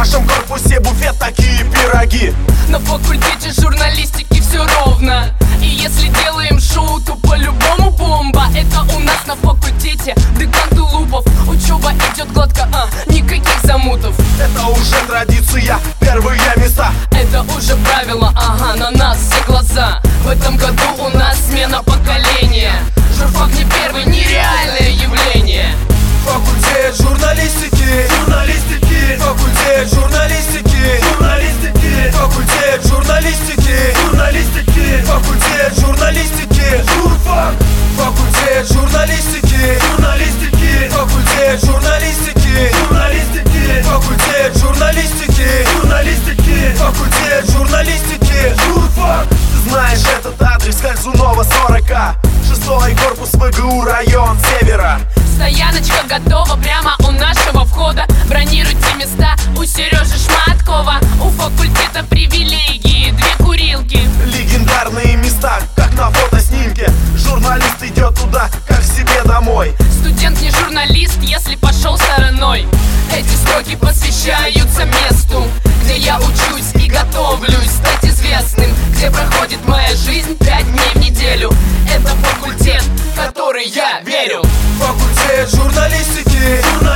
нашем корпусе буфет, такие пироги. На факультете журналистики все ровно. И если делаем шоу, то по-любому бомба. Это у нас на факультете декан Тулупов. Учеба идет гладко, никаких замутов. Это уже традиция, первые места. Это уже правило, на нас все глаза. В этом году у нас смена поколения. Журфак не первый, нереальное явление. Факультет журналистики, журналистики. Факультет журналистики, журналистики. Факультет журналистики, журналистики. Факультет журналистики, журфак. Факультет журналистики, журналистики. Факультет журналистики, журналистики. Факультет журналистики, журналистики. Факультет журналистики, журфак. Ты знаешь этот адрес, Кольцунова 40А. 6-й корпус ВГУ, район Севера. Стояночка готова прямо у нашего входа. Бронируйте места у Сережи Шматкова. У факультета привилегии, 2 курилки. Легендарные места, как на фотоснимке. Журналист идет туда, как к себе домой. Студент не журналист, если пошел стороной. Эти строки посвящаются месту, где я учусь и готовлюсь стать известным, где проходит моя жизнь 5 дней в неделю. Это факультет, в который я верю. Факультет журналистики,